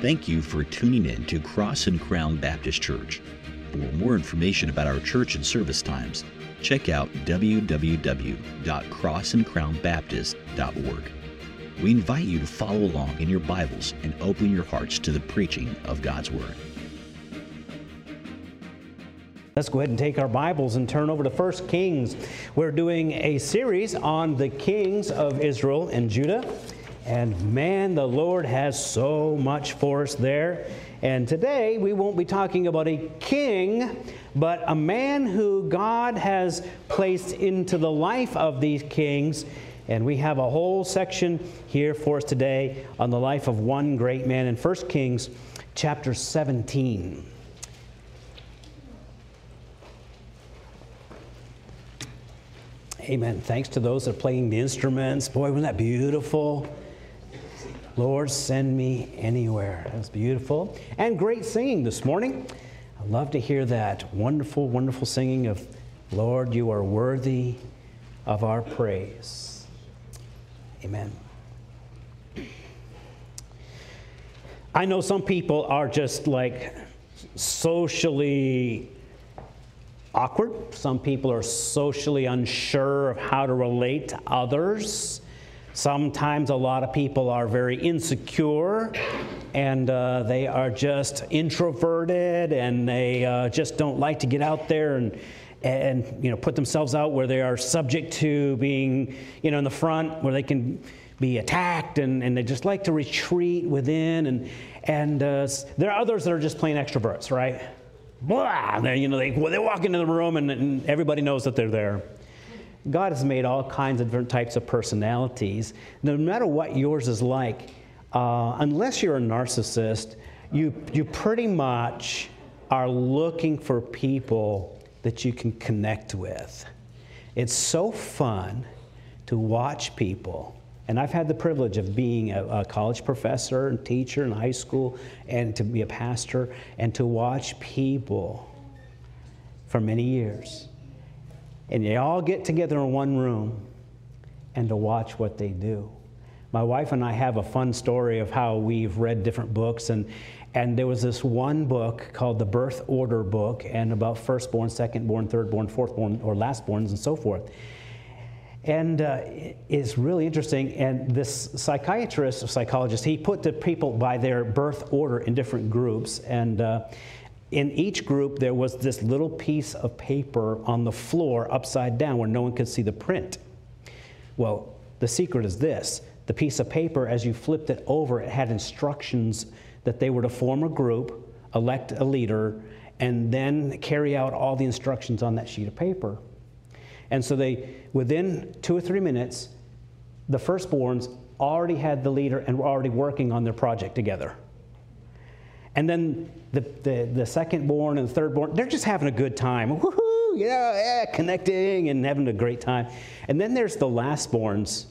Thank you for tuning in to Cross and Crown Baptist Church. For more information about our church and service times, check out www.crossandcrownbaptist.org. We invite you to follow along in your Bibles and open your hearts to the preaching of God's Word. Let's go ahead and take our Bibles and turn over to 1 Kings. We're doing a series on the kings of Israel and Judah. And man, the Lord has so much for us there. And today we won't be talking about a king, but a man who God has placed into the life of these kings. And we have a whole section here for us today on the life of one great man in 1 Kings chapter 17. Amen. Thanks to those that are playing the instruments. Boy, wasn't that beautiful? Lord, send me anywhere. That was beautiful. And great singing this morning. I love to hear that wonderful, wonderful singing of, Lord, you are worthy of our praise. Amen. I know some people are just like socially awkward. Some people are socially unsure of how to relate to others. Sometimes a lot of people are very insecure and they are just introverted and they just don't like to get out there and put themselves out where they are subject to being in the front where they can be attacked and they just like to retreat within and there are others that are just plain extroverts, right? Blah! They walk into the room and everybody knows that they're there. God has made all kinds of different types of personalities. No matter what yours is like, unless you're a narcissist, you pretty much are looking for people that you can connect with. It's so fun to watch people. And I've had the privilege of being a college professor and teacher in high school and to be a pastor and to watch people for many years. And they all get together in one room and to watch what they do. My wife and I have a fun story of how we've read different books. And there was this one book called the Birth Order book, and about firstborn, secondborn, thirdborn, fourthborn, or lastborns, and so forth. And it's really interesting. And this psychiatrist or psychologist, he put the people by their birth order in different groups. And in each group, there was this little piece of paper on the floor upside down where no one could see the print. Well, the secret is this. The piece of paper, as you flipped it over, it had instructions that they were to form a group, elect a leader, and then carry out all the instructions on that sheet of paper. And so within 2 or 3 minutes, the firstborns already had the leader and were already working on their project together. And then the secondborn and the thirdborn, they're just having a good time. Woohoo! Yeah, connecting and having a great time. And then there's the lastborns.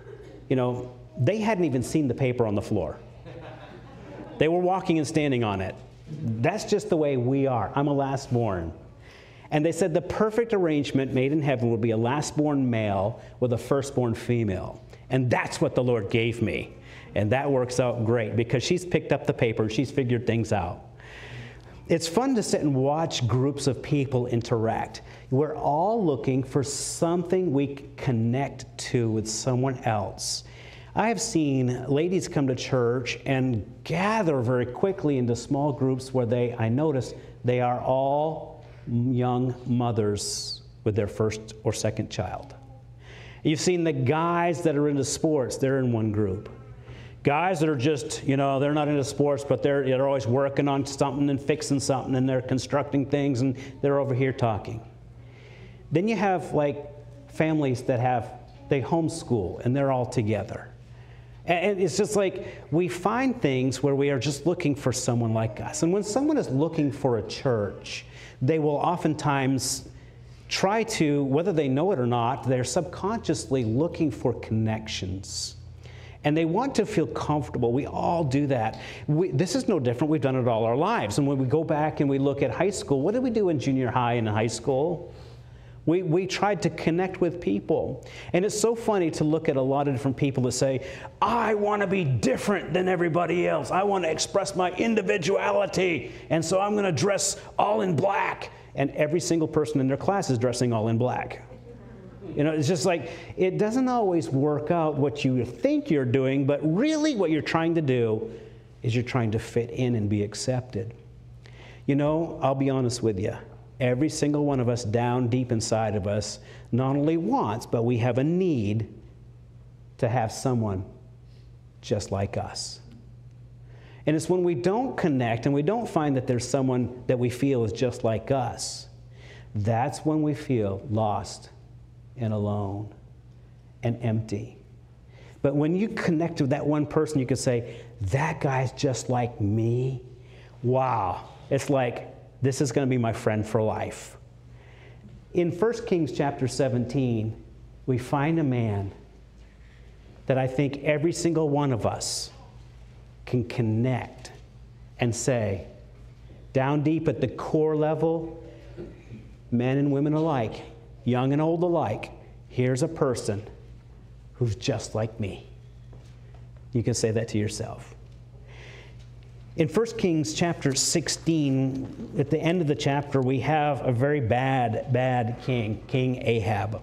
They hadn't even seen the paper on the floor. They were walking and standing on it. That's just the way we are. I'm a lastborn. And they said the perfect arrangement made in heaven would be a lastborn male with a firstborn female. And that's what the Lord gave me. And that works out great because she's picked up the paper and she's figured things out. It's fun to sit and watch groups of people interact. We're all looking for something we connect to with someone else. I have seen ladies come to church and gather very quickly into small groups where I notice they are all young mothers with their first or second child. You've seen the guys that are into sports, they're in one group. Guys that are just, they're not into sports, but they're always working on something and fixing something, and they're constructing things, and they're over here talking. Then you have families that they homeschool, and they're all together. And it's just like we find things where we are just looking for someone like us. And when someone is looking for a church, they will oftentimes try to, whether they know it or not, they're subconsciously looking for connections. And they want to feel comfortable. We all do that. This is no different. We've done it all our lives. And when we go back and we look at high school, what did we do in junior high and high school? We tried to connect with people. And it's so funny to look at a lot of different people that say, I want to be different than everybody else. I want to express my individuality. And so I'm going to dress all in black. And every single person in their class is dressing all in black. You know, it's just like, it doesn't always work out what you think you're doing, but really what you're trying to do is you're trying to fit in and be accepted. You know, I'll be honest with you. Every single one of us down deep inside of us not only wants, but we have a need to have someone just like us. And it's when we don't connect and we don't find that there's someone that we feel is just like us, that's when we feel lost and alone and empty. But when you connect with that one person, you can say, that guy's just like me. Wow. It's like, this is going to be my friend for life. In 1 Kings chapter 17, we find a man that I think every single one of us can connect and say, down deep at the core level, men and women alike, young and old alike, here's a person who's just like me. You can say that to yourself. In 1 Kings chapter 16, at the end of the chapter, we have a very bad king, King Ahab.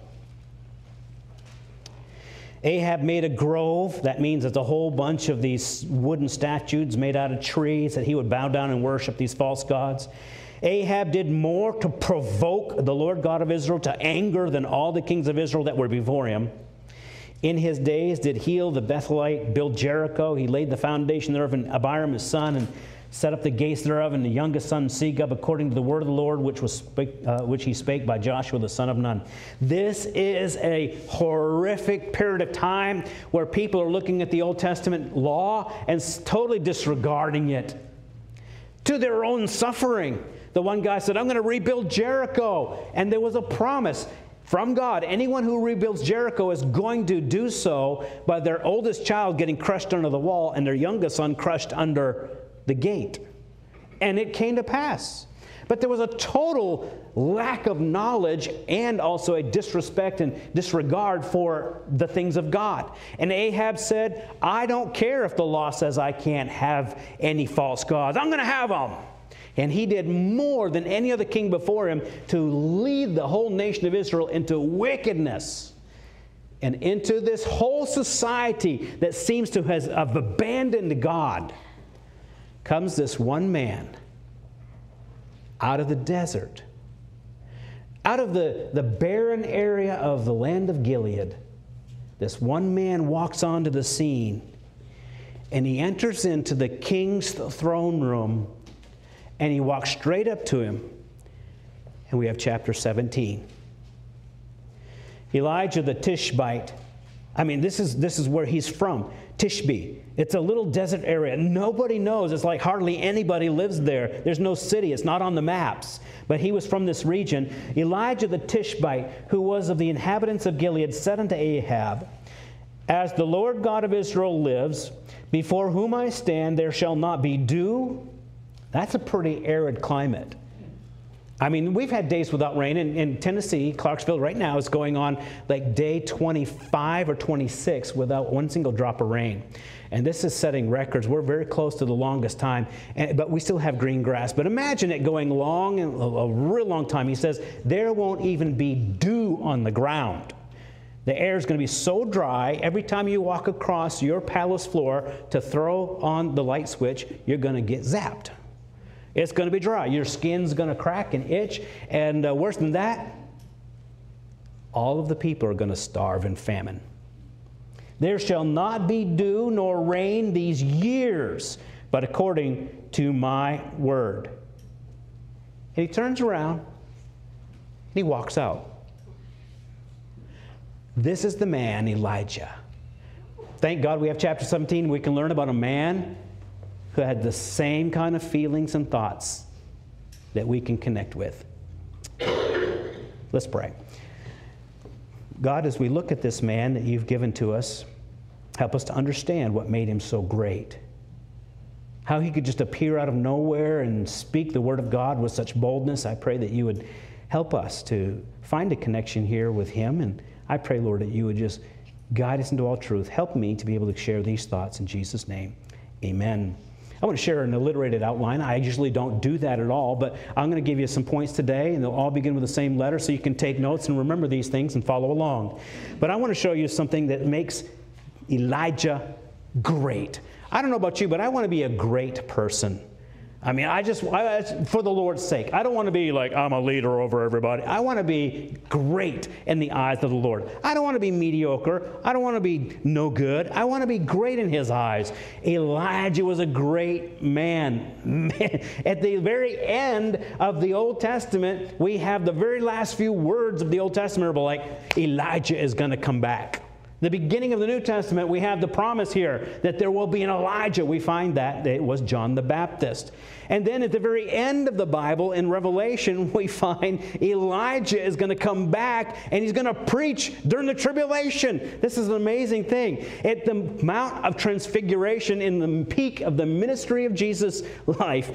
Ahab made a grove. That means it's a whole bunch of these wooden statues made out of trees that he would bow down and worship these false gods. Ahab did more to provoke the Lord God of Israel to anger than all the kings of Israel that were before him. In his days did Hiel the Bethelite build Jericho. He laid the foundation thereof, and Abiram his son, and set up the gates thereof, and the youngest son Segub, according to the word of the Lord, which he spake by Joshua the son of Nun. This is a horrific period of time where people are looking at the Old Testament law and totally disregarding it to their own suffering. The one guy said, I'm going to rebuild Jericho. And there was a promise from God. Anyone who rebuilds Jericho is going to do so by their oldest child getting crushed under the wall and their youngest son crushed under the gate. And it came to pass. But there was a total lack of knowledge and also a disrespect and disregard for the things of God. And Ahab said, I don't care if the law says I can't have any false gods. I'm going to have them. And he did more than any other king before him to lead the whole nation of Israel into wickedness and into this whole society that seems to have abandoned God. Comes this one man out of the desert, out of the barren area of the land of Gilead. This one man walks onto the scene, and he enters into the king's throne room, and he walks straight up to him. And we have chapter 17. Elijah the Tishbite. I mean, this is where he's from. Tishbe. It's a little desert area. Nobody knows. It's like hardly anybody lives there. There's no city. It's not on the maps. But he was from this region. Elijah the Tishbite, who was of the inhabitants of Gilead, said unto Ahab, As the Lord God of Israel lives, before whom I stand, there shall not be dew. That's a pretty arid climate. I mean, we've had days without rain. In Tennessee, Clarksville right now is going on like day 25 or 26 without one single drop of rain. And this is setting records. We're very close to the longest time, but we still have green grass. But imagine it going long, a real long time. He says, there won't even be dew on the ground. The air is going to be so dry, every time you walk across your palace floor to throw on the light switch, you're going to get zapped. It's going to be dry. Your skin's going to crack and itch. And worse than that, all of the people are going to starve in famine. There shall not be dew nor rain these years, but according to my word. And he turns around and he walks out. This is the man, Elijah. Thank God we have chapter 17. We can learn about a man who had the same kind of feelings and thoughts that we can connect with. Let's pray. God, as we look at this man that you've given to us, help us to understand what made him so great. How he could just appear out of nowhere and speak the word of God with such boldness. I pray that you would help us to find a connection here with him. And I pray, Lord, that you would just guide us into all truth. Help me to be able to share these thoughts in Jesus' name. Amen. I want to share an alliterated outline. I usually don't do that at all, but I'm going to give you some points today, and they'll all begin with the same letter so you can take notes and remember these things and follow along. But I want to show you something that makes Elijah great. I don't know about you, but I want to be a great person. I mean, for the Lord's sake, I don't want to be like, I'm a leader over everybody. I want to be great in the eyes of the Lord. I don't want to be mediocre. I don't want to be no good. I want to be great in his eyes. Elijah was a great man. At the very end of the Old Testament, we have the very last few words of the Old Testament are like, Elijah is going to come back. The beginning of the New Testament, we have the promise here that there will be an Elijah. We find that it was John the Baptist. And then at the very end of the Bible, in Revelation, we find Elijah is going to come back and he's going to preach during the tribulation. This is an amazing thing. At the Mount of Transfiguration, in the peak of the ministry of Jesus' life,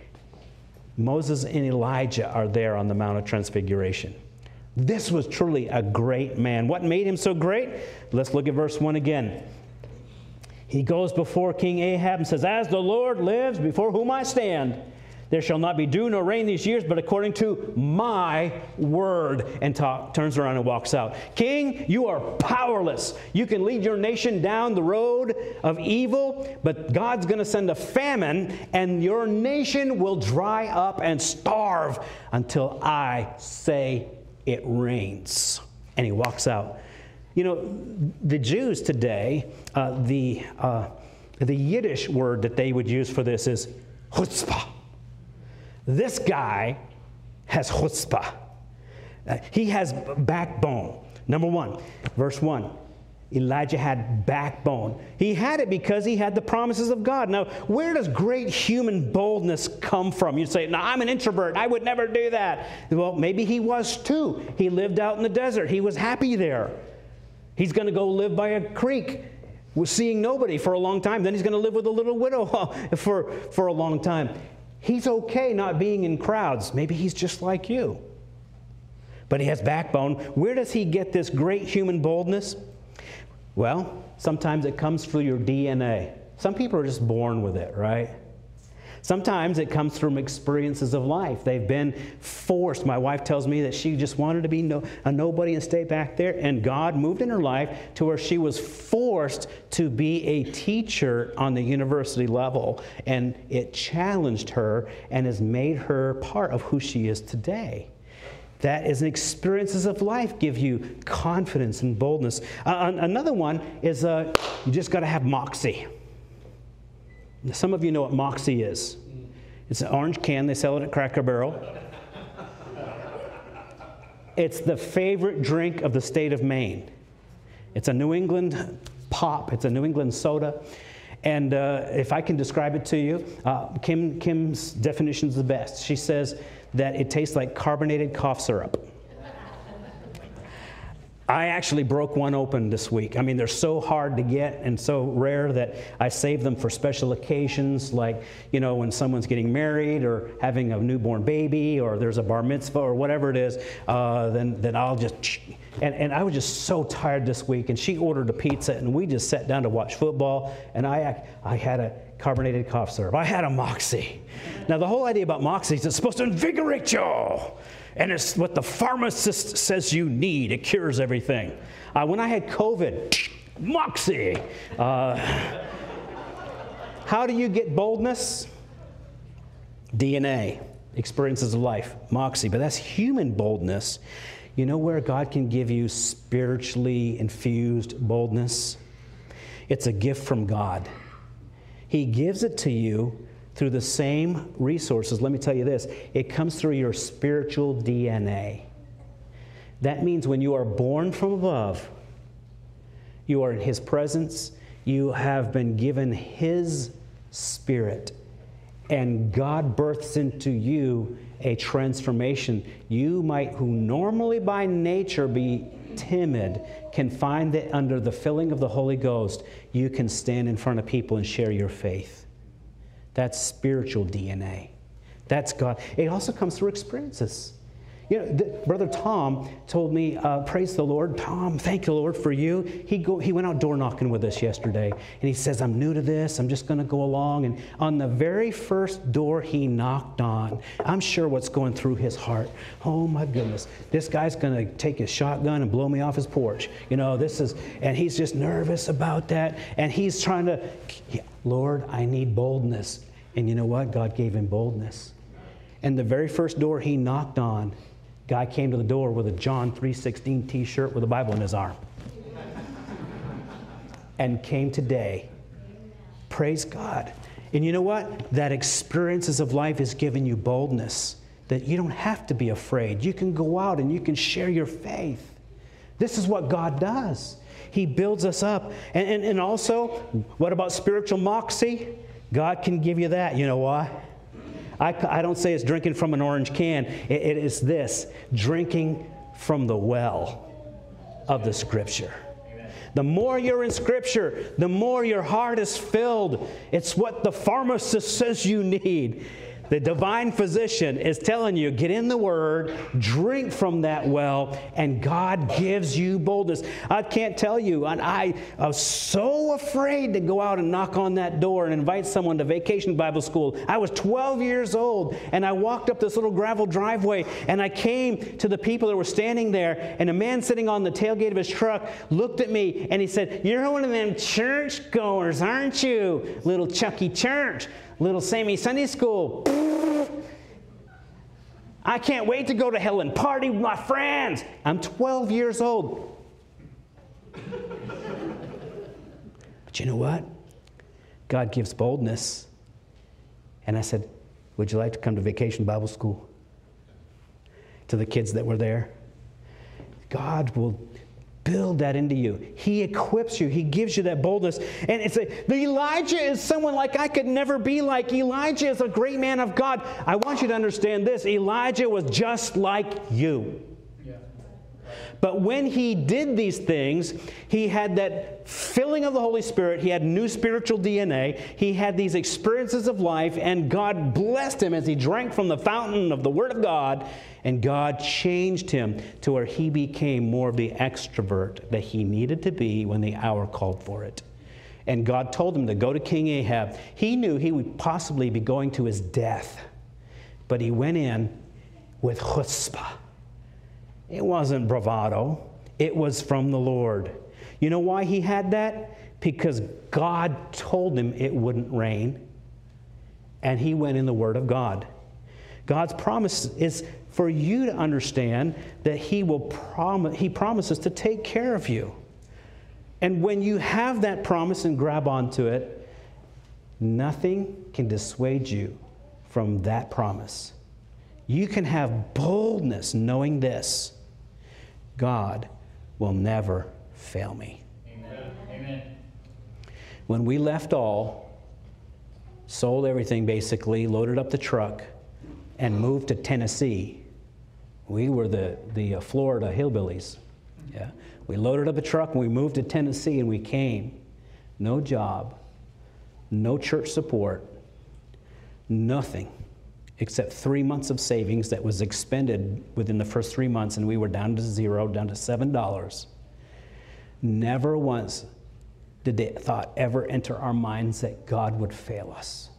Moses and Elijah are there on the Mount of Transfiguration. This was truly a great man. What made him so great? Let's look at verse 1 again. He goes before King Ahab and says, as the Lord lives before whom I stand, there shall not be dew nor rain these years, but according to my word. And turns around and walks out. King, you are powerless. You can lead your nation down the road of evil, but God's going to send a famine, and your nation will dry up and starve until I say it rains. And he walks out. You know, the Jews today, the Yiddish word that they would use for this is chutzpah. This guy has chutzpah. He has backbone. Number one, verse 1. Elijah had backbone. He had it because he had the promises of God. Now, where does great human boldness come from? You'd say, no, I'm an introvert. I would never do that. Well, maybe he was too. He lived out in the desert. He was happy there. He's going to go live by a creek, seeing nobody for a long time. Then he's going to live with a little widow for a long time. He's okay not being in crowds. Maybe he's just like you. But he has backbone. Where does he get this great human boldness? Well, sometimes it comes through your DNA. Some people are just born with it, right? Sometimes it comes from experiences of life. They've been forced. My wife tells me that she just wanted to be a nobody and stay back there. And God moved in her life to where she was forced to be a teacher on the university level. And it challenged her and has made her part of who she is today. That is experiences of life give you confidence and boldness. Another one is you just got to have moxie. Some of you know what moxie is. It's an orange can. They sell it at Cracker Barrel. It's the favorite drink of the state of Maine. It's a New England pop. It's a New England soda. And if I can describe it to you, Kim's definition is the best. She says that it tastes like carbonated cough syrup. I actually broke one open this week. I mean, they're so hard to get and so rare that I save them for special occasions, like, you know, when someone's getting married or having a newborn baby or there's a bar mitzvah or whatever it is, then I'll just... And I was just so tired this week, and she ordered a pizza, and we just sat down to watch football, and I had a carbonated cough syrup. I had a Moxie. Now, the whole idea about Moxie is it's supposed to invigorate you, and it's what the pharmacist says you need. It cures everything. When I had COVID, Moxie. How do you get boldness? DNA, experiences of life, Moxie, but that's human boldness. You know where God can give you spiritually infused boldness? It's a gift from God. He gives it to you through the same resources. Let me tell you this. It comes through your spiritual DNA. That means when you are born from above, you are in His presence, you have been given His Spirit, and God births into you a transformation. You might, who normally by nature be timid, can find that under the filling of the Holy Ghost, you can stand in front of people and share your faith. That's spiritual DNA. That's God. It also comes through experiences. You know, Brother Tom told me, praise the Lord, Tom, thank the Lord for you. He went out door knocking with us yesterday, and he says, I'm new to this, I'm just going to go along. And on the very first door he knocked on, I'm sure what's going through his heart, oh my goodness, this guy's going to take his shotgun and blow me off his porch. You know, and he's just nervous about that, and he's trying to, Lord, I need boldness. And you know what? God gave him boldness. And the very first door he knocked on, guy came to the door with a John 3:16 t-shirt with a Bible in his arm. And came today. Praise God. And you know what? That experiences of life has given you boldness. That you don't have to be afraid. You can go out and you can share your faith. This is what God does. He builds us up. And also, what about spiritual moxie? God can give you that. You know why? I don't say it's drinking from an orange can. It is this, drinking from the well of the Scripture. The more you're in Scripture, the more your heart is filled. It's what the pharmacist says you need. The divine physician is telling you, get in the Word, drink from that well, and God gives you boldness. I can't tell you, and I was so afraid to go out and knock on that door and invite someone to Vacation Bible School. I was 12 years old, and I walked up this little gravel driveway, and I came to the people that were standing there, and a man sitting on the tailgate of his truck looked at me, and he said, you're one of them church goers, aren't you? Little Chucky Church. Little Sammy Sunday School. I can't wait to go to hell and party with my friends. I'm 12 years old. But you know what? God gives boldness. And I said, would you like to come to Vacation Bible School? To the kids that were there. God will build that into you. He equips you. He gives you that boldness. And it's Elijah is someone like I could never be like. Elijah is a great man of God. I want you to understand this. Elijah was just like you. But when he did these things, he had that filling of the Holy Spirit. He had new spiritual DNA. He had these experiences of life, and God blessed him as he drank from the fountain of the Word of God, and God changed him to where he became more of the extrovert that he needed to be when the hour called for it. And God told him to go to King Ahab. He knew he would possibly be going to his death, but he went in with chutzpah. It wasn't bravado. It was from the Lord. You know why he had that? Because God told him it wouldn't rain, and he went in the Word of God. God's promise is for you to understand that He promises to take care of you. And when you have that promise and grab onto it, nothing can dissuade you from that promise. You can have boldness knowing this: God will never fail me. Amen. Amen. When we left all, sold everything basically, loaded up the truck, and moved to Tennessee, we were the Florida hillbillies. Yeah. We loaded up a truck and we moved to Tennessee, and we came. No job, no church support, nothing except 3 months of savings that was expended within the first 3 months, and we were down to zero, down to $7. Never once did the thought ever enter our minds that God would fail us.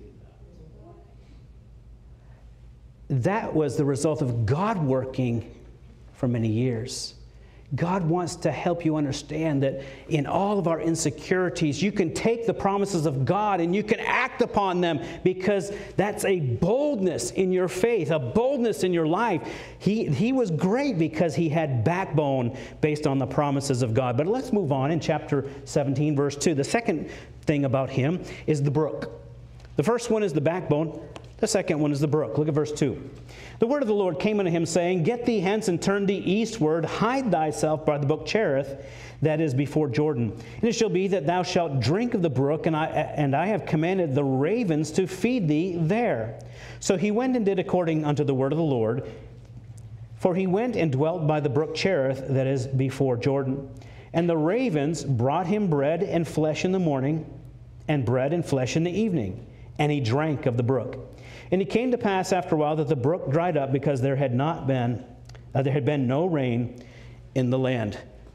That was the result of God working for many years. God wants to help you understand that in all of our insecurities, you can take the promises of God and you can act upon them, because that's a boldness in your faith, a boldness in your life. He was great because he had backbone based on the promises of God. But let's move on in chapter 17, verse 2. The second thing about him is the brook. The first one is the backbone. The second one is the brook. Look at verse 2. The word of the Lord came unto him, saying, Get thee hence and turn thee eastward, hide thyself by the brook Cherith, that is before Jordan. And it shall be that thou shalt drink of the brook, and I have commanded the ravens to feed thee there. So he went and did according unto the word of the Lord. For he went and dwelt by the brook Cherith, that is before Jordan. And the ravens brought him bread and flesh in the morning, and bread and flesh in the evening. And he drank of the brook. And it came to pass after a while that the brook dried up because there had been no rain in the land.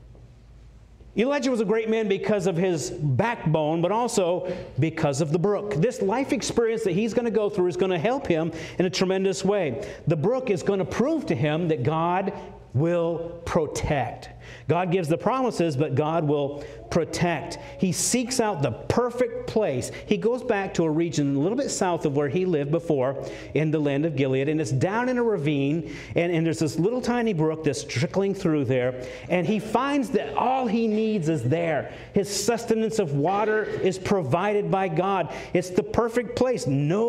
Elijah was a great man because of his backbone, but also because of the brook. This life experience that he's going to go through is going to help him in a tremendous way. The brook is going to prove to him that God will protect. God gives the promises, but God will protect. He seeks out the perfect place. He goes back to a region a little bit south of where he lived before in the land of Gilead, and it's down in a ravine, and there's this little tiny brook that's trickling through there, and he finds that all he needs is there. His sustenance of water is provided by God. It's the perfect place.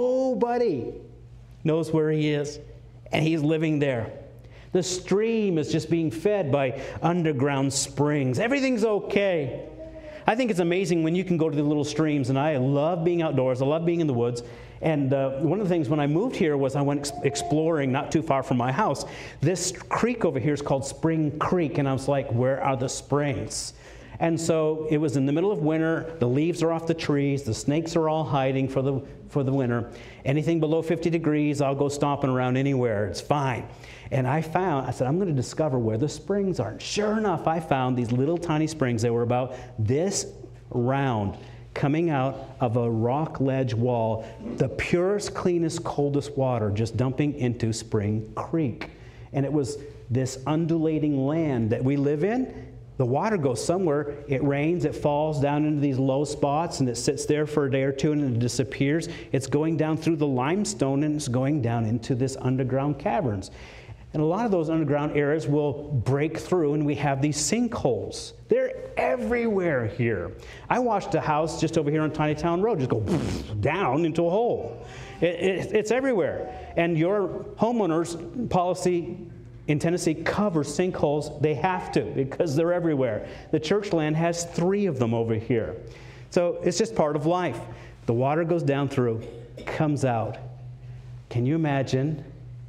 Nobody knows where he is, and he's living there. The stream is just being fed by underground springs. Everything's okay. I think it's amazing when you can go to the little streams, and I love being outdoors. I love being in the woods. And one of the things when I moved here was I went exploring not too far from my house. This creek over here is called Spring Creek, and I was like, where are the springs? And so it was in the middle of winter. The leaves are off the trees. The snakes are all hiding for the winter. Anything below 50 degrees, I'll go stomping around anywhere. It's fine. And I said, I'm going to discover where the springs are. And sure enough, I found these little tiny springs. They were about this round, coming out of a rock ledge wall. The purest, cleanest, coldest water just dumping into Spring Creek. And it was this undulating land that we live in. The water goes somewhere, it rains, it falls down into these low spots, and it sits there for a day or two and it disappears. It's going down through the limestone and it's going down into this underground caverns. And a lot of those underground areas will break through, and we have these sinkholes. They're everywhere here. I watched a house just over here on Tiny Town Road just go down into a hole. It's everywhere. And your homeowner's policy in Tennessee covers sinkholes. They have to because they're everywhere. The church land has 3 of them over here. So it's just part of life. The water goes down through, comes out. Can you imagine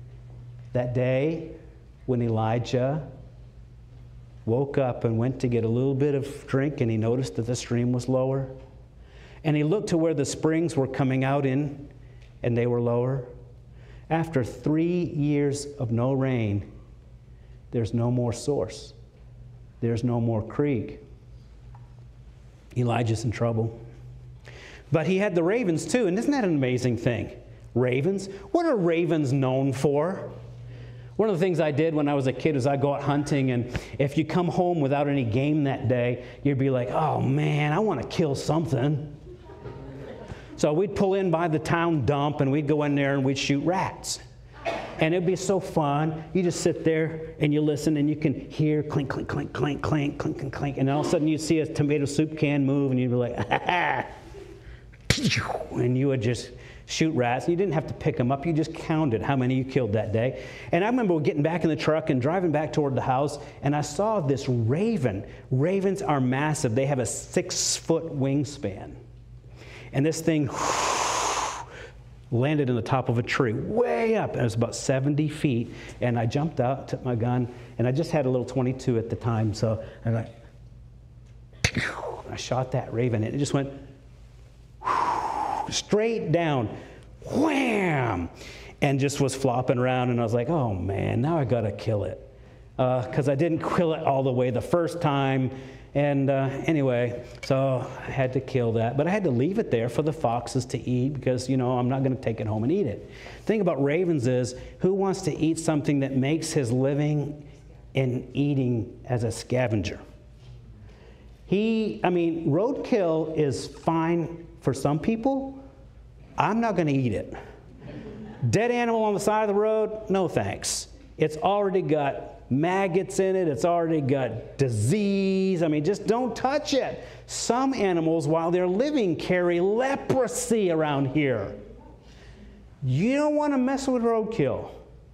that day when Elijah woke up and went to get a little bit of drink, and he noticed that the stream was lower? And he looked to where the springs were coming out in, and they were lower. After 3 years of no rain, there's no more source. There's no more creek. Elijah's in trouble. But he had the ravens too, and isn't that an amazing thing? Ravens. What are ravens known for? One of the things I did when I was a kid is I'd go out hunting, and if you come home without any game that day, you'd be like, oh man, I want to kill something. So we'd pull in by the town dump, and we'd go in there and we'd shoot rats. And it'd be so fun. You just sit there and you listen, and you can hear clink, clink, clink, clink, clink, clink, clink, clink. And all of a sudden you see a tomato soup can move, and you'd be like, ah, and you would just shoot rats. You didn't have to pick them up. You just counted how many you killed that day. And I remember getting back in the truck and driving back toward the house, and I saw this raven. Ravens are massive. They have a 6-foot wingspan. And this thing landed in the top of a tree, way up. It was about 70 feet. And I jumped out, took my gun, and I just had a little .22 at the time. So I shot that raven, and it just went straight down, wham, and just was flopping around. And I was like, oh man, now I got to kill it. Because I didn't kill it all the way the first time. And anyway, so I had to kill that. But I had to leave it there for the foxes to eat because, you know, I'm not going to take it home and eat it. The thing about ravens is, who wants to eat something that makes his living in eating as a scavenger? Roadkill is fine for some people. I'm not going to eat it. Dead animal on the side of the road, no thanks. It's already got maggots in it. It's already got disease. Just don't touch it. Some animals, while they're living, carry leprosy around here. You don't want to mess with roadkill.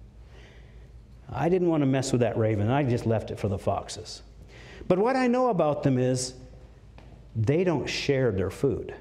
I didn't want to mess with that raven. I just left it for the foxes. But what I know about them is they don't share their food.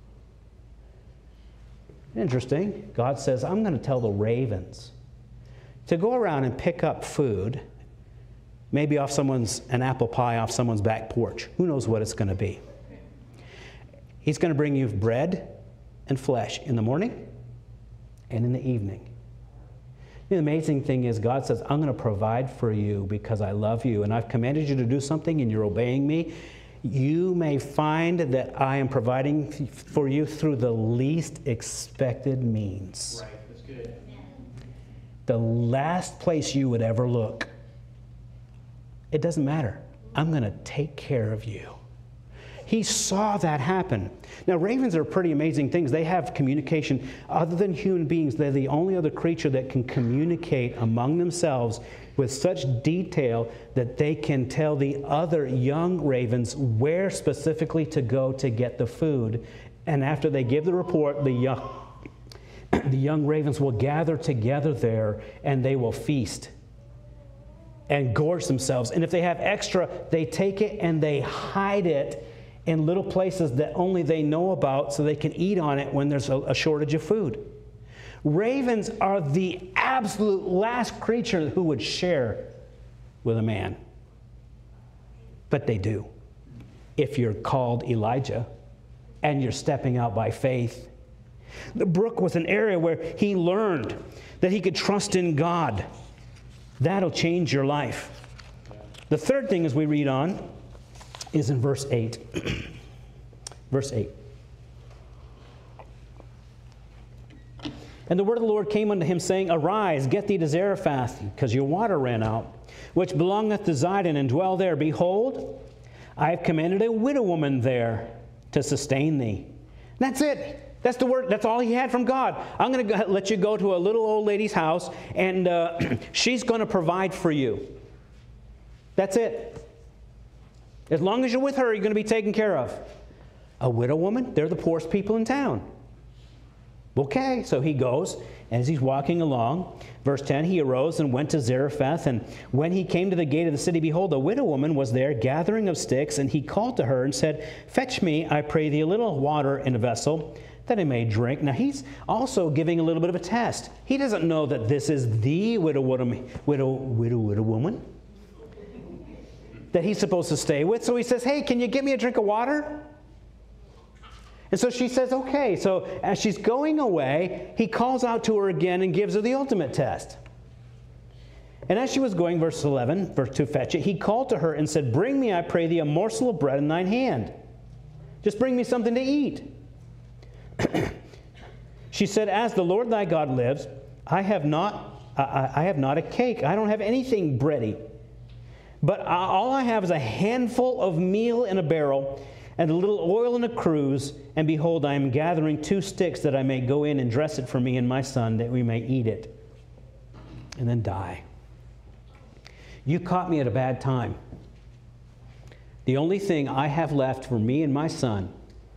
Interesting. God says, I'm going to tell the ravens to go around and pick up food, maybe off an apple pie off someone's back porch. Who knows what it's going to be? He's going to bring you bread and flesh in the morning and in the evening. The amazing thing is God says, I'm going to provide for you because I love you, and I've commanded you to do something and you're obeying me. You may find that I am providing for you through the least expected means. Right, that's good. The last place you would ever look. It doesn't matter. I'm going to take care of you. He saw that happen. Now, ravens are pretty amazing things. They have communication. Other than human beings, they're the only other creature that can communicate among themselves with such detail that they can tell the other young ravens where specifically to go to get the food. And after they give the report, the young ravens will gather together there and they will feast and gorge themselves. And if they have extra, they take it and they hide it in little places that only they know about so they can eat on it when there's a shortage of food. Ravens are the absolute last creature who would share with a man. But they do. If you're called Elijah and you're stepping out by faith. The brook was an area where he learned that he could trust in God. That'll change your life. The third thing as we read on is in verse 8. Verse 8. And the word of the Lord came unto him, saying, Arise, get thee to Zarephath, because your water ran out, which belongeth to Zidon, and dwell there. Behold, I have commanded a widow woman there to sustain thee. That's it. That's the word. That's all he had from God. I'm going to let you go to a little old lady's house, and she's going to provide for you. That's it. As long as you're with her, you're going to be taken care of. A widow woman, they're the poorest people in town. Okay, so he goes, and as he's walking along, verse 10, he arose and went to Zarephath, and when he came to the gate of the city, behold, a widow woman was there gathering of sticks, and he called to her and said, Fetch me, I pray thee, a little water in a vessel, that I may drink. Now he's also giving a little bit of a test. He doesn't know that this is the widow woman that he's supposed to stay with. So he says, hey, can you get me a drink of water? And so she says, okay. So as she's going away, he calls out to her again and gives her the ultimate test. And as she was going, verse 11, to fetch it, he called to her and said, Bring me, I pray thee, a morsel of bread in thine hand. Just bring me something to eat. She said, As the Lord thy God lives, I have not a cake. I don't have anything bready. But all I have is a handful of meal in a barrel and a little oil in a cruse. And behold, I am gathering 2 sticks that I may go in and dress it for me and my son, that we may eat it and then die. You caught me at a bad time. The only thing I have left for me and my son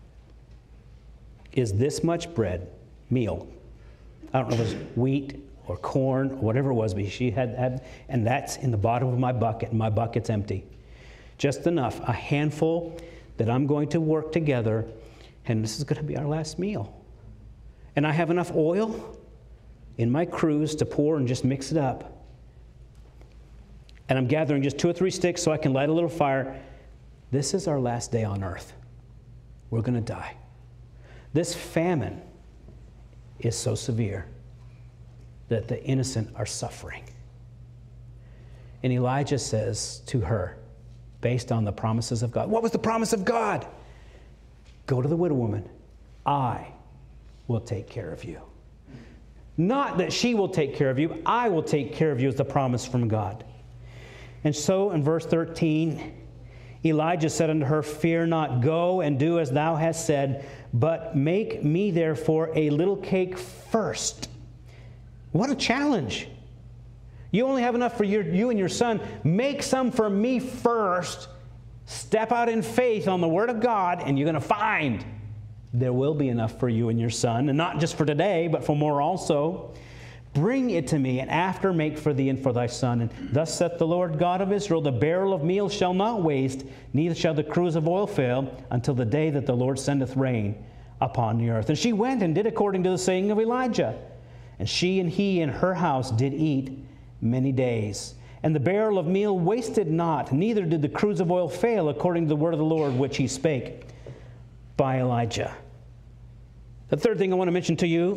is this much bread, meal. I don't know if it was wheat or corn or whatever it was, but she had, and that's in the bottom of my bucket, and my bucket's empty. Just enough, a handful that I'm going to work together, and this is going to be our last meal. And I have enough oil in my cruse to pour and just mix it up. And I'm gathering just 2 or 3 sticks so I can light a little fire. This is our last day on earth. We're going to die. This famine is so severe that the innocent are suffering. And Elijah says to her, based on the promises of God. What was the promise of God? Go to the widow woman. I will take care of you. Not that she will take care of you. I will take care of you is the promise from God. And so in verse 13, Elijah said unto her, Fear not, go and do as thou hast said, but make me therefore a little cake first. What a challenge. You only have enough for you and your son. Make some for me first. Step out in faith on the Word of God, and you're going to find there will be enough for you and your son, and not just for today, but for more also. Bring it to me, and after make for thee and for thy son. And thus saith the Lord God of Israel, the barrel of meal shall not waste, neither shall the cruse of oil fail, until the day that the Lord sendeth rain upon the earth. And she went and did according to the saying of Elijah. And she and he and her house did eat many days. And the barrel of meal wasted not, neither did the cruse of oil fail, according to the word of the Lord which he spake by Elijah. The third thing I want to mention to you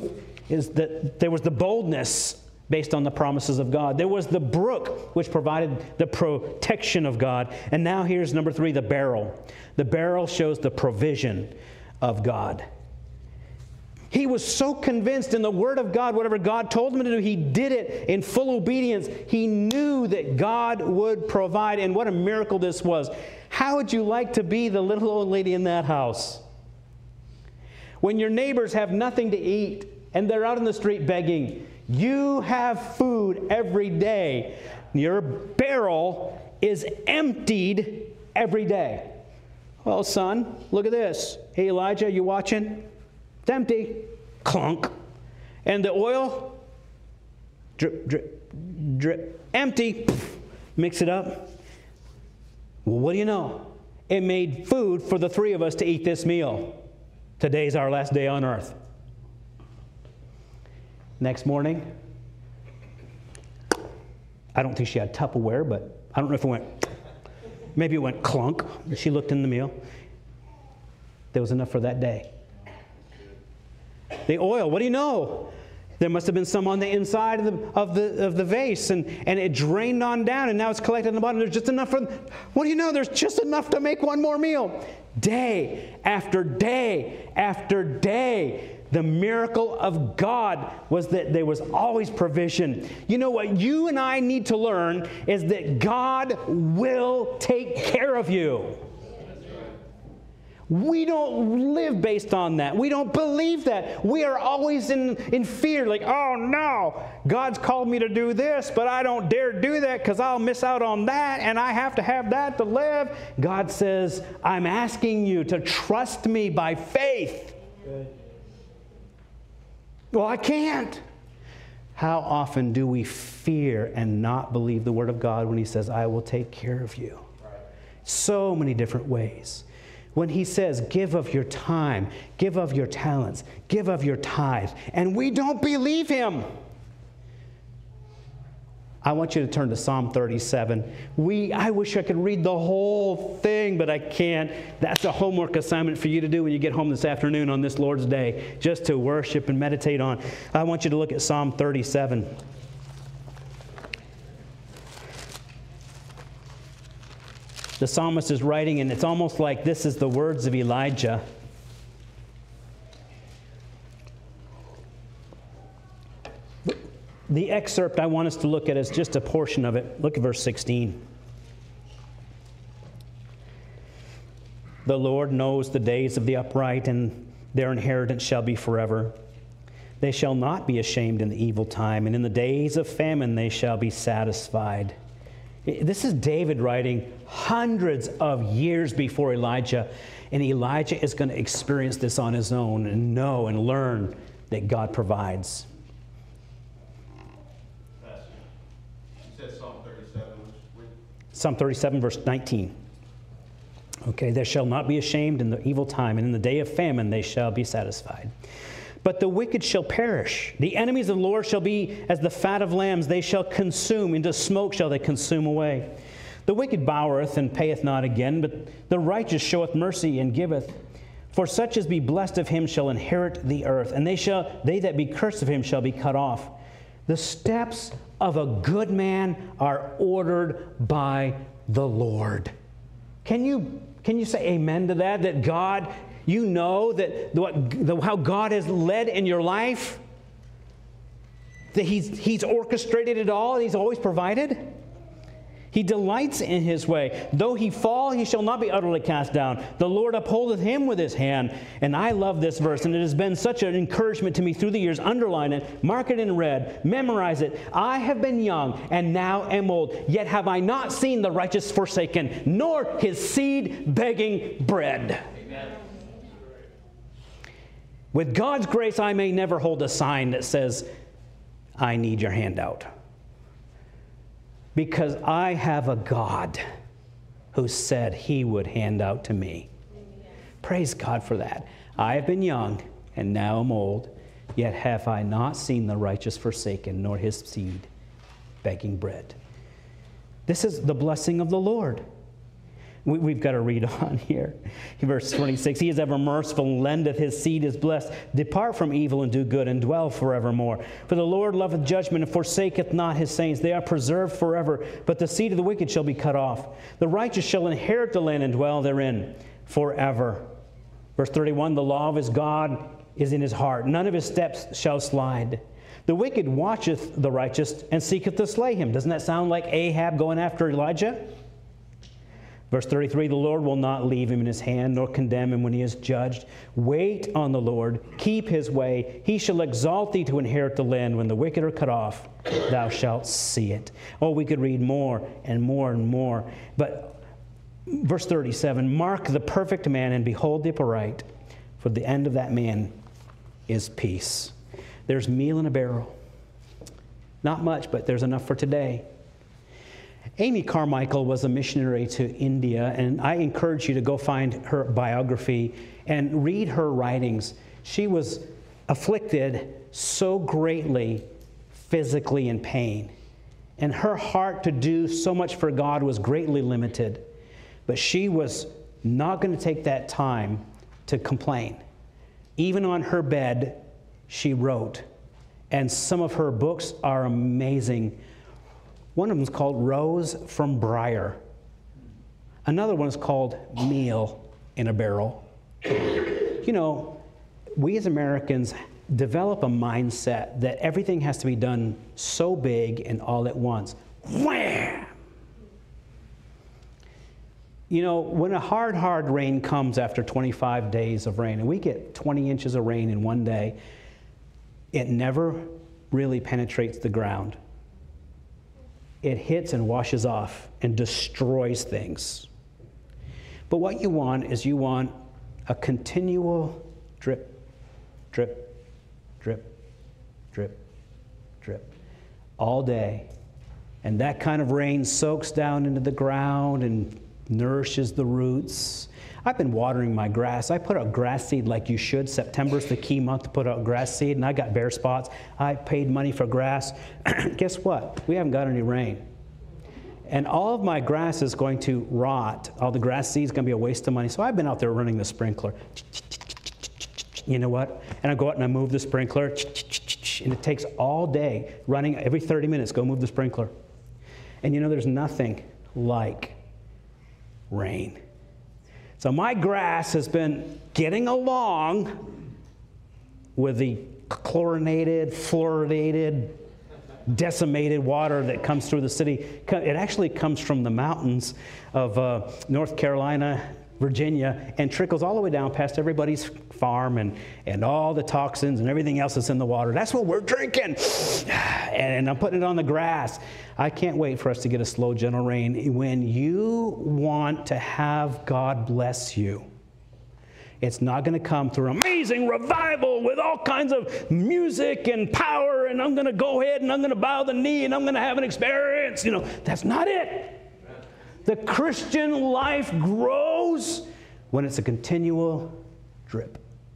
is that there was the boldness based on the promises of God. There was the brook, which provided the protection of God. And now here's number 3, the barrel. The barrel shows the provision of God. He was so convinced in the Word of God, whatever God told him to do, he did it in full obedience. He knew that God would provide, and what a miracle this was. How would you like to be the little old lady in that house? When your neighbors have nothing to eat, and they're out in the street begging, you have food every day. Your barrel is emptied every day. Well, son, look at this. Hey, Elijah, are you watching? It's empty. Clunk. And the oil? Drip, drip, drip. Empty. Mix it up. Well, what do you know? It made food for the 3 of us to eat this meal. Today's our last day on earth. Next morning, I don't think she had Tupperware, but I don't know if it went, maybe it went clunk. She looked in the meal. There was enough for that day. The oil, what do you know? There must have been some on the inside of the vase, and it drained on down, and now it's collected on the bottom. There's just enough for, what do you know? There's just enough to make one more meal. Day after day after day. The miracle of God was that there was always provision. You know what you and I need to learn is that God will take care of you. We don't live based on that. We don't believe that. We are always in fear, like, oh no, God's called me to do this, but I don't dare do that because I'll miss out on that, and I have to have that to live. God says, I'm asking you to trust me by faith. Good. Well, I can't. How often do we fear and not believe the Word of God when He says, I will take care of you? Right. So many different ways. When He says, give of your time, give of your talents, give of your tithe, and we don't believe Him. I want you to turn to Psalm 37. I wish I could read the whole thing, but I can't. That's a homework assignment for you to do when you get home this afternoon on this Lord's Day, just to worship and meditate on. I want you to look at Psalm 37. The psalmist is writing, and it's almost like this is the words of Elijah. The excerpt I want us to look at is just a portion of it. Look at verse 16. The Lord knows the days of the upright, and their inheritance shall be forever. They shall not be ashamed in the evil time, and in the days of famine they shall be satisfied. This is David writing hundreds of years before Elijah, and Elijah is going to experience this on his own and know and learn that God provides. Psalm 37, verse 19. Okay, they shall not be ashamed in the evil time, and in the day of famine they shall be satisfied. But the wicked shall perish. The enemies of the Lord shall be as the fat of lambs. They shall consume. Into smoke shall they consume away. The wicked bowereth and payeth not again, but the righteous showeth mercy and giveth. For such as be blessed of him shall inherit the earth, and they that be cursed of him shall be cut off. The steps of a good man are ordered by the Lord. Can you say amen to that? That God, you know that how God has led in your life? That He's orchestrated it all and He's always provided? He delights in His way. Though he fall, he shall not be utterly cast down. The Lord upholdeth him with His hand. And I love this verse, and it has been such an encouragement to me through the years. Underline it, mark it in red, memorize it. I have been young and now am old, yet have I not seen the righteous forsaken, nor his seed begging bread. Amen. With God's grace, I may never hold a sign that says, I need your handout. Because I have a God who said He would hand out to me. Amen. Praise God for that. I have been young and now am old, yet have I not seen the righteous forsaken, nor his seed begging bread. This is the blessing of the Lord. We've got to read on here. Verse 26, he is ever merciful and lendeth, his seed is blessed. Depart from evil and do good and dwell forevermore. For the Lord loveth judgment and forsaketh not his saints. They are preserved forever, but the seed of the wicked shall be cut off. The righteous shall inherit the land and dwell therein forever. Verse 31, the law of his God is in his heart. None of his steps shall slide. The wicked watcheth the righteous and seeketh to slay him. Doesn't that sound like Ahab going after Elijah? Verse 33, the Lord will not leave him in his hand, nor condemn him when he is judged. Wait on the Lord, keep his way. He shall exalt thee to inherit the land. When the wicked are cut off, thou shalt see it. Oh, we could read more and more and more. But verse 37, mark the perfect man and behold the upright, for the end of that man is peace. There's meal in a barrel. Not much, but there's enough for today. Amy Carmichael was a missionary to India, and I encourage you to go find her biography and read her writings. She was afflicted so greatly physically in pain, and her heart to do so much for God was greatly limited. But she was not going to take that time to complain. Even on her bed, she wrote, and some of her books are amazing. One of them is called Rose from Briar. Another one is called Meal in a Barrel. You know, we as Americans develop a mindset that everything has to be done so big and all at once. Wham! You know, when a hard rain comes after 25 days of rain, and we get 20 inches of rain in one day, it never really penetrates the ground. It hits and washes off and destroys things. But what you want is you want a continual drip, drip, drip, drip, drip, all day. And that kind of rain soaks down into the ground and nourishes the roots. I've been watering my grass. I put out grass seed like you should. September's the key month to put out grass seed, and I got bare spots. I paid money for grass. Guess what? We haven't got any rain. And all of my grass is going to rot. All the grass seed is going to be a waste of money. So I've been out there running the sprinkler. You know what? And I go out and I move the sprinkler. And it takes all day running. Every 30 minutes, go move the sprinkler. And you know, there's nothing like rain. So my grass has been getting along with the chlorinated, fluoridated, decimated water that comes through the city. It actually comes from the mountains of North Carolina, Virginia, and trickles all the way down past everybody's farm and all the toxins and everything else that's in the water. That's what we're drinking. And I'm putting it on the grass. I can't wait for us to get a slow, gentle rain. When you want to have God bless you, it's not going to come through amazing revival with all kinds of music and power, and I'm going to go ahead and I'm going to bow the knee and I'm going to have an experience. You know, that's not it. The Christian life grows when it's a continual drip.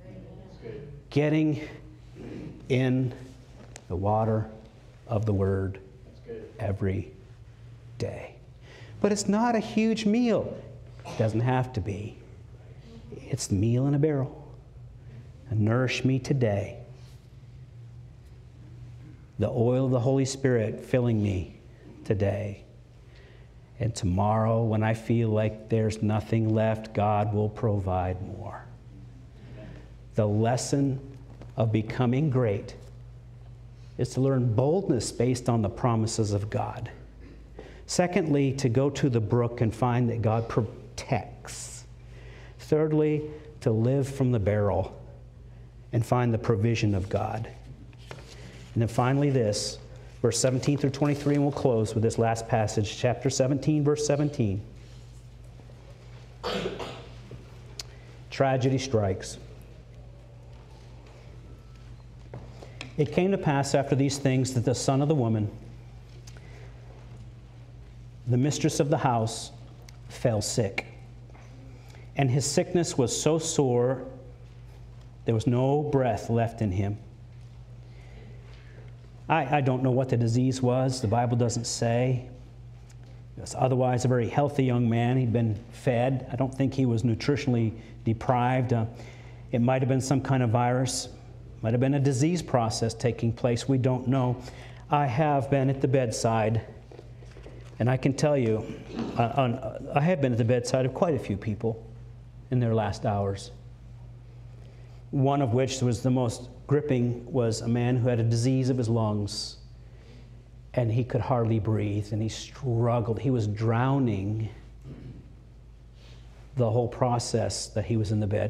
Getting in the water of the Word every day. But it's not a huge meal. It doesn't have to be. It's the meal in a barrel. And nourish me today. The oil of the Holy Spirit filling me today. And tomorrow, when I feel like there's nothing left, God will provide more. The lesson of becoming great is to learn boldness based on the promises of God. Secondly, to go to the brook and find that God protects. Thirdly, to live from the barrel and find the provision of God. And then finally this, verse 17 through 23, and we'll close with this last passage, chapter 17, verse 17. Tragedy strikes. It came to pass after these things that the son of the woman, the mistress of the house, fell sick. And his sickness was so sore, there was no breath left in him. I don't know what the disease was. The Bible doesn't say. He was otherwise a very healthy young man. He'd been fed. I don't think he was nutritionally deprived. It might have been some kind of virus. Might have been a disease process taking place. We don't know. I have been at the bedside, and I can tell you, I have been at the bedside of quite a few people in their last hours. One of which was the most gripping was a man who had a disease of his lungs, and he could hardly breathe, and he struggled. He was drowning the whole process that he was in the bed.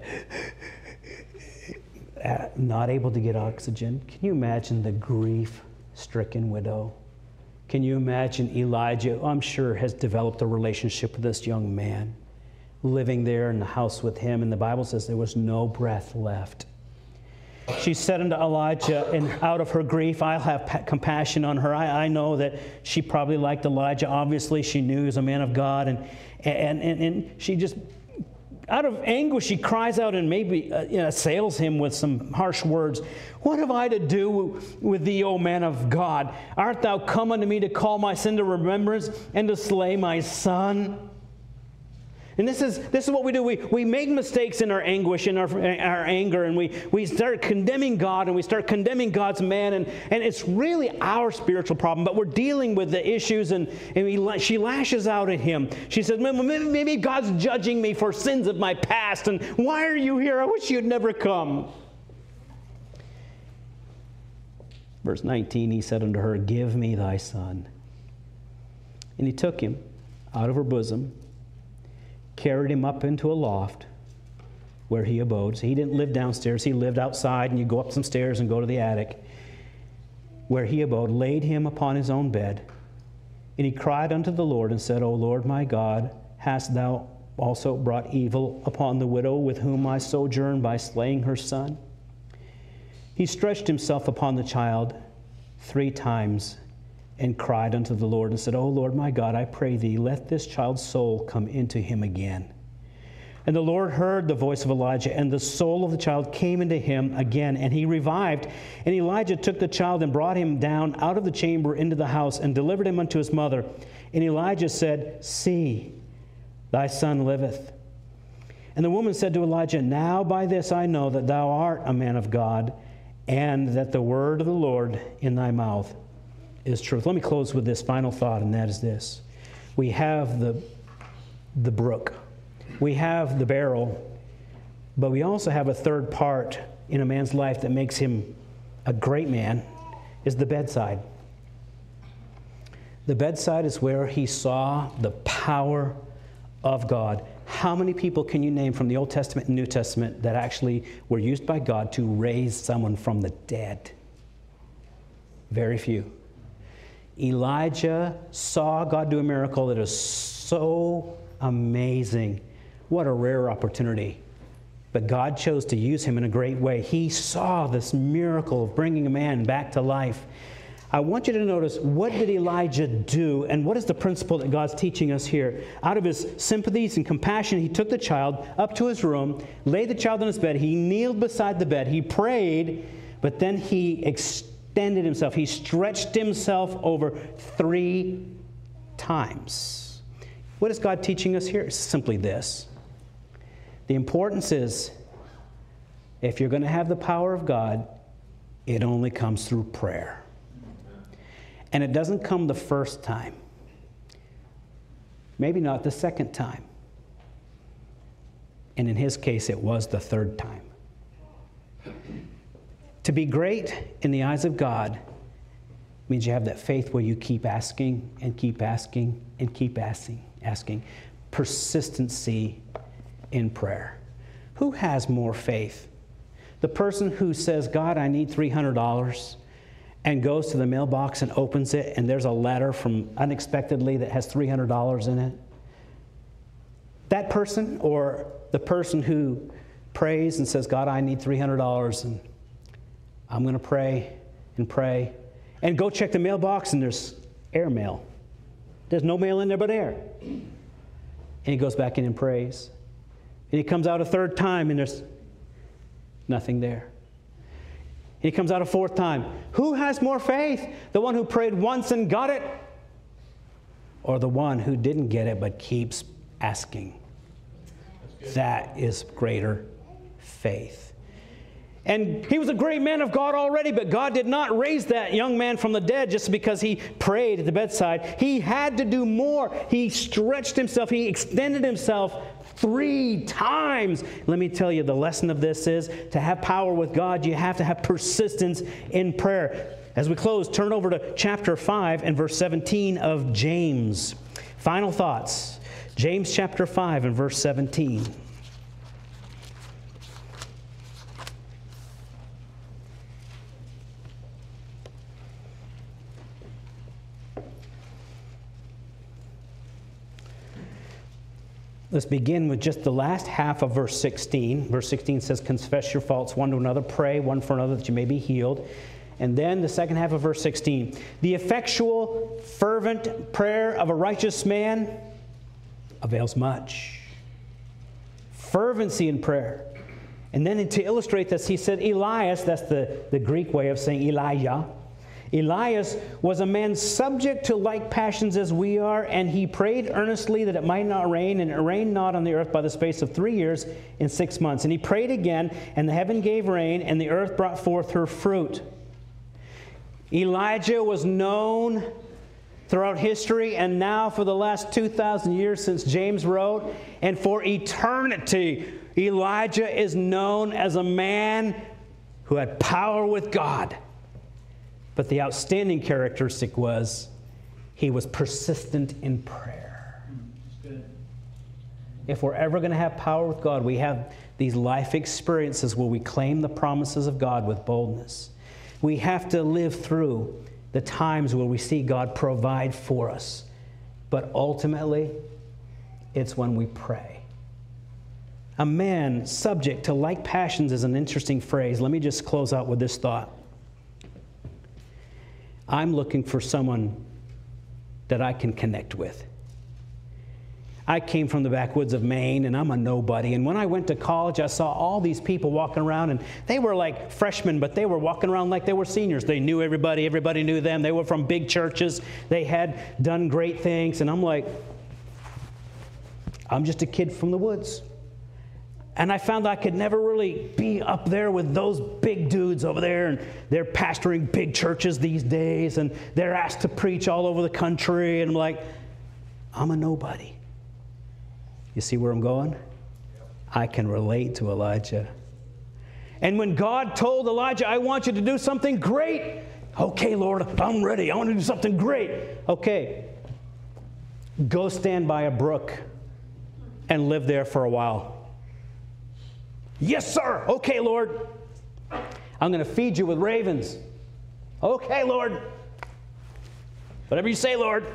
Not able to get oxygen. Can you imagine the grief-stricken widow? Can you imagine Elijah, who I'm sure has developed a relationship with this young man, living there in the house with him, and the Bible says there was no breath left. She said unto Elijah, and out of her grief, I'll have compassion on her. I know that she probably liked Elijah. Obviously, she knew he was a man of God, and she just, out of anguish, she cries out and maybe assails him with some harsh words. What have I to do with thee, O man of God? Art thou come unto me to call my sin to remembrance and to slay my son? And this is what we do. We make mistakes in our anguish, in our anger, and we start condemning God, and we start condemning God's man, and it's really our spiritual problem, but we're dealing with the issues, and she lashes out at him. She says, maybe God's judging me for sins of my past, and why are you here? I wish you'd never come. Verse 19, he said unto her, give me thy son. And he took him out of her bosom, carried him up into a loft where he abode. So he didn't live downstairs. He lived outside, and you go up some stairs and go to the attic. Where he abode, laid him upon his own bed. And he cried unto the Lord and said, O Lord my God, hast thou also brought evil upon the widow with whom I sojourn by slaying her son? He stretched himself upon the child 3 times and cried unto the Lord and said, O Lord my God, I pray thee, let this child's soul come into him again. And the Lord heard the voice of Elijah, and the soul of the child came into him again, and he revived. And Elijah took the child and brought him down out of the chamber into the house and delivered him unto his mother. And Elijah said, see, thy son liveth. And the woman said to Elijah, now by this I know that thou art a man of God, and that the word of the Lord in thy mouth is truth. Let me close with this final thought, and that is this. We have the brook. We have the barrel, but we also have a third part in a man's life that makes him a great man, is the bedside. The bedside is where he saw the power of God. How many people can you name from the Old Testament and New Testament that actually were used by God to raise someone from the dead? Very few. Elijah saw God do a miracle that is so amazing. What a rare opportunity. But God chose to use him in a great way. He saw this miracle of bringing a man back to life. I want you to notice, what did Elijah do, and what is the principle that God's teaching us here? Out of his sympathies and compassion, he took the child up to his room, laid the child on his bed, he kneeled beside the bed, he prayed, but then he extended himself. He stretched himself over 3 times. What is God teaching us here? It's simply this. The importance is, if you're going to have the power of God, it only comes through prayer. And it doesn't come the first time. Maybe not the second time. And in his case, it was the 3rd time. To be great in the eyes of God means you have that faith where you keep asking and keep asking and keep asking. Persistency in prayer. Who has more faith? The person who says, God, I need $300, and goes to the mailbox and opens it, and there's a letter from unexpectedly that has $300 in it? That person, or the person who prays and says, God, I need $300, and I'm going to pray, and go check the mailbox, and there's air mail. There's no mail in there but air. And he goes back in and prays. And he comes out a 3rd time, and there's nothing there. He comes out a 4th time. Who has more faith? The one who prayed once and got it? or the one who didn't get it but keeps asking? That is greater faith. And he was a great man of God already, but God did not raise that young man from the dead just because he prayed at the bedside. He had to do more. He stretched himself. He extended himself 3 times. Let me tell you, the lesson of this is to have power with God, you have to have persistence in prayer. As we close, turn over to chapter 5 and verse 17 of James. Final thoughts. James chapter 5 and verse 17. Let's begin with just the last half of verse 16. Verse 16 says, confess your faults one to another, pray one for another that you may be healed. And then the second half of verse 16. The effectual, fervent prayer of a righteous man avails much. Fervency in prayer. And then to illustrate this, he said Elias, that's the Greek way of saying Elijah. Elias was a man subject to like passions as we are, and he prayed earnestly that it might not rain, and it rained not on the earth by the space of 3 years and 6 months. And he prayed again, and the heaven gave rain, and the earth brought forth her fruit. Elijah was known throughout history, and now for the last 2,000 years since James wrote, and for eternity, Elijah is known as a man who had power with God. But the outstanding characteristic was he was persistent in prayer. If we're ever going to have power with God, we have these life experiences where we claim the promises of God with boldness. We have to live through the times where we see God provide for us. But ultimately, it's when we pray. A man subject to like passions is an interesting phrase. Let me just close out with this thought. I'm looking for someone that I can connect with. I came from the backwoods of Maine, and I'm a nobody. And when I went to college, I saw all these people walking around, and they were like freshmen, but they were walking around like they were seniors. They knew everybody. Everybody knew them. They were from big churches. They had done great things. And I'm like, I'm just a kid from the woods. And I found I could never really be up there with those big dudes over there, and they're pastoring big churches these days, and they're asked to preach all over the country, and I'm like, I'm a nobody. You see where I'm going? I can relate to Elijah. And when God told Elijah, I want you to do something great. Okay, Lord, I'm ready. I want to do something great. Okay, go stand by a brook and live there for a while. Yes, sir. Okay, Lord. I'm going to feed you with ravens. Okay, Lord. Whatever you say, Lord.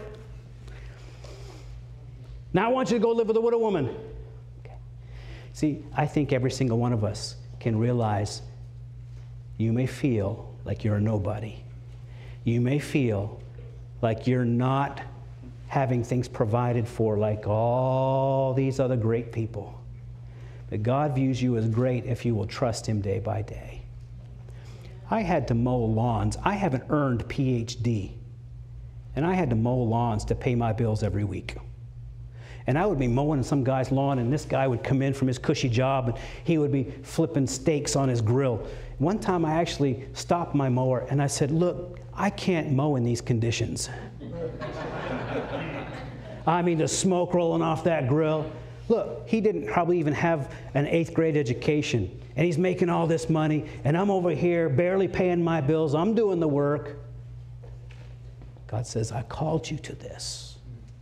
Now I want you to go live with a widow woman. Okay. See, I think every single one of us can realize you may feel like you're a nobody. You may feel like you're not having things provided for like all these other great people. But God views you as great if you will trust Him day by day. I had to mow lawns. I have an earned PhD. And I had to mow lawns to pay my bills every week. And I would be mowing some guy's lawn, and this guy would come in from his cushy job, and he would be flipping steaks on his grill. One time I actually stopped my mower, and I said, look, I can't mow in these conditions. I mean, the smoke rolling off that grill. Look, he didn't probably even have an 8th grade education, and he's making all this money, and I'm over here barely paying my bills. I'm doing the work. God says, I called you to this.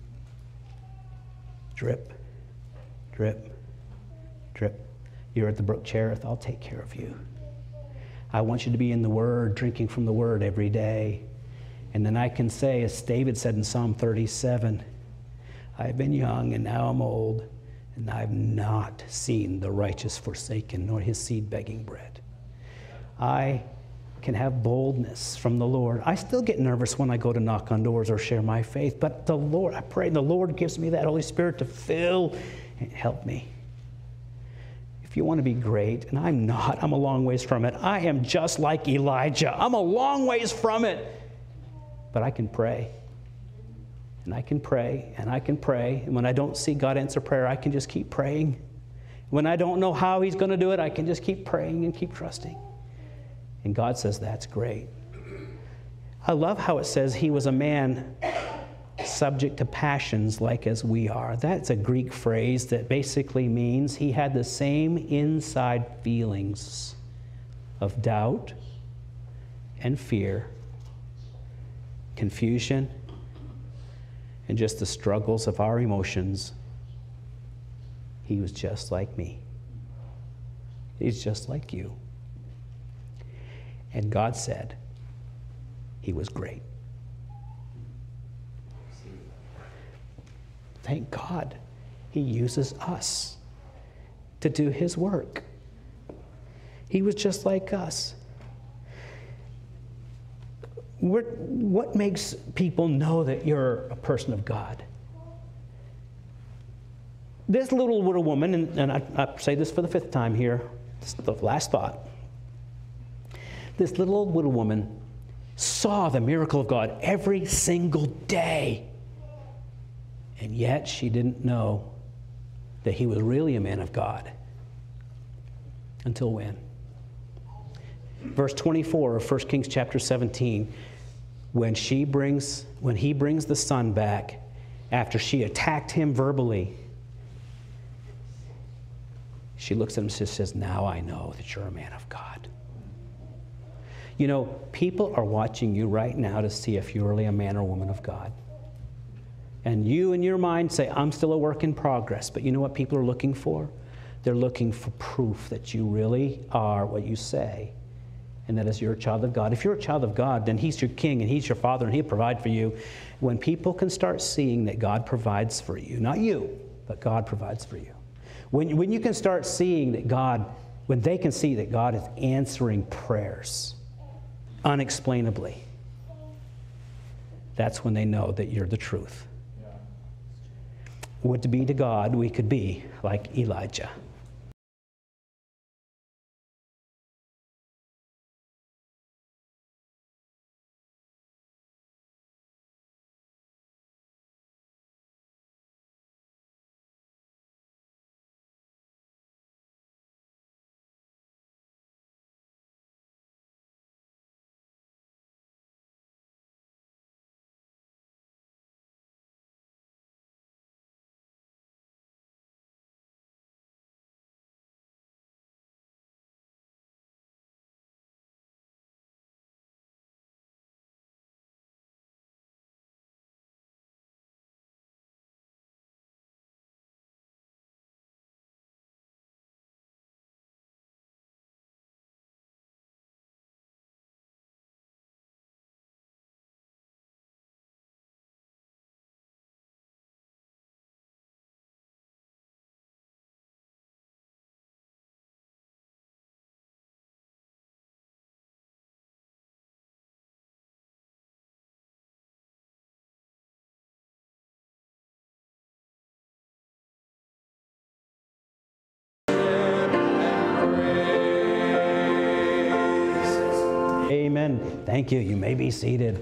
Drip, drip, drip. You're at the brook Cherith. I'll take care of you. I want you to be in the Word, drinking from the Word every day. And then I can say, as David said in Psalm 37, I've been young and now I'm old, and I've not seen the righteous forsaken, nor his seed begging bread. I can have boldness from the Lord. I still get nervous when I go to knock on doors or share my faith, but the Lord, I pray the Lord gives me that Holy Spirit to fill and help me. If you want to be great, and I'm not, I'm a long ways from it. I am just like Elijah. I'm a long ways from it. But I can pray. And I can pray, and I can pray. And when I don't see God answer prayer, I can just keep praying. When I don't know how He's going to do it, I can just keep praying and keep trusting. And God says, that's great. I love how it says He was a man subject to passions like as we are. That's a Greek phrase that basically means He had the same inside feelings of doubt and fear, confusion, and just the struggles of our emotions. He was just like me. He's just like you. And God said He was great. Thank God He uses us to do His work. He was just like us. What makes people know that you're a person of God? This little widow woman, and I say this for the 5th time here, this is the last thought. This little old widow woman saw the miracle of God every single day. And yet she didn't know that He was really a man of God. Until when? Verse 24 of 1 Kings chapter 17, when he brings the son back after she attacked him verbally, she looks at him and says, now I know that you're a man of God. You know, people are watching you right now to see if you're really a man or woman of God. And you in your mind say, I'm still a work in progress. But you know what people are looking for? They're looking for proof that you really are what you say, and that is you're a child of God. If you're a child of God, then He's your king and He's your father and He'll provide for you. When people can start seeing that God provides for you, not you, but God provides for you. When you can start seeing that God, when they can see that God is answering prayers unexplainably, that's when they know that you're the truth. Would to be to God, we could be like Elijah. Amen. Thank you. You may be seated.